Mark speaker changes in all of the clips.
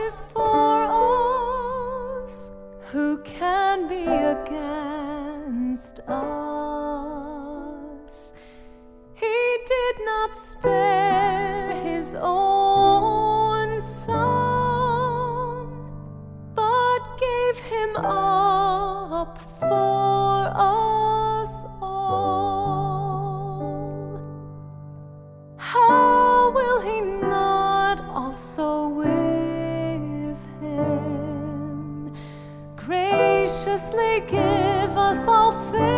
Speaker 1: is for us, who can be against us? He did not spare his own Son, but gave him up for us all. How will he not also with him graciously give us all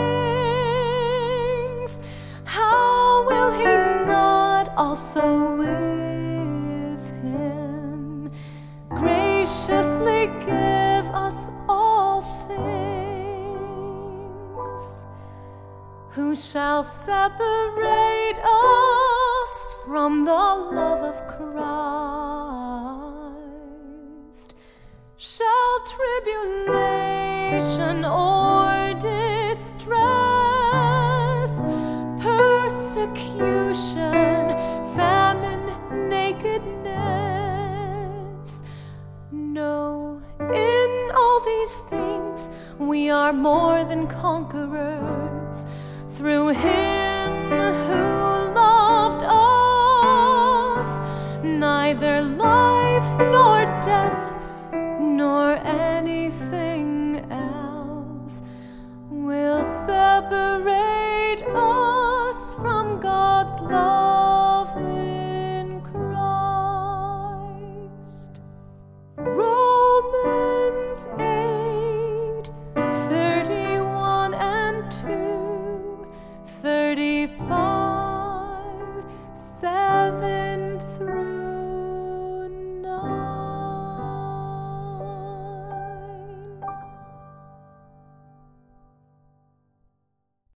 Speaker 1: things? How will he not also with him graciously give us all things? Who shall separate us from the love of Christ?